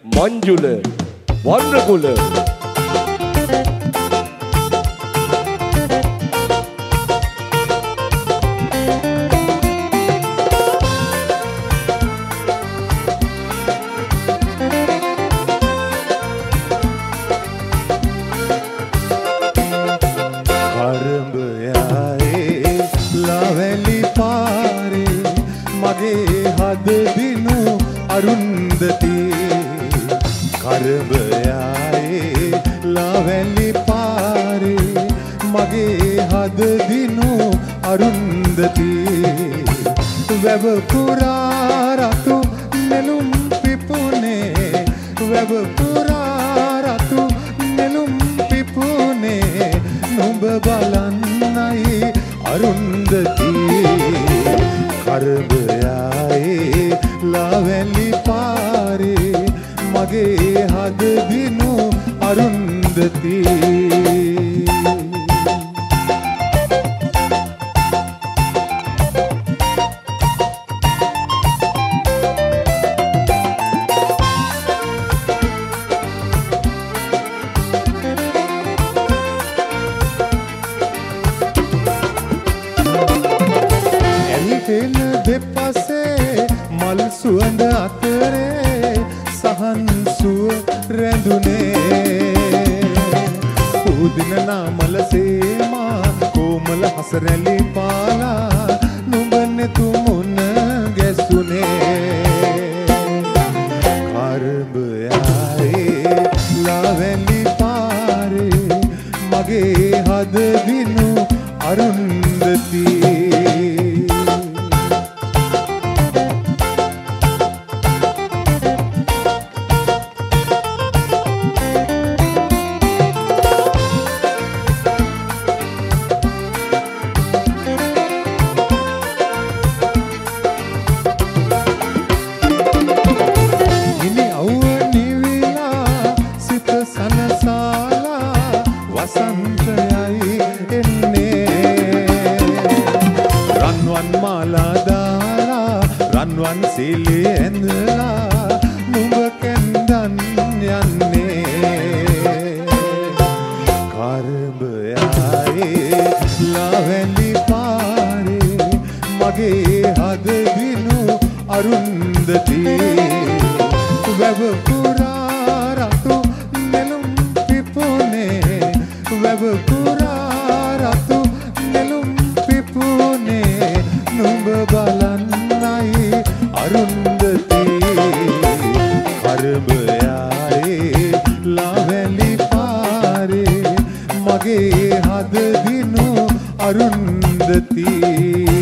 මංජුල වර්ණකුල අරුන්දති කරබයායේ ලාවැලි පාරේ මගේ හද දිනු අරුන්දති වැව පුරා රතු නෙළුම් පිපුනේ වැව පුරා රතු නෙළුම් පිපුනේ නුඹ බලන්නයි අරුන්දති කරබයායේ ලාවැලි පාරේ මගේ හද දිනු අරුන්දති එල්හෙන දෙපසේ මල් සුවඳ අතරේ සහන් සුව රැඳුනේ උදින නාමල සේමා කොමල හසරැලි පාලා නුඹනේ තුමුන ගැසුනේ කරබයායේ ලාවැලි පාරේ මගේ හද දිනු අරුන්දති වසන්තයයි එන්නේ රන්වන් මාලා දාලා රන්වන් සීලේ ඇඳලා නුඹ කැන්දන් යන්නේ කරබයායේ ලාවැලි පාරේ මගේ හද දිනු අරුන්දති වැව පුරා රතු නෙළුම් පිපුනේ වැව පුරා රතු නෙළුම් පිපුනේ නුඹ බලන්නයි අරුන්දති කරබයායේ ලාවැලි පාරේ මගේ හද දිනු අරුන්දති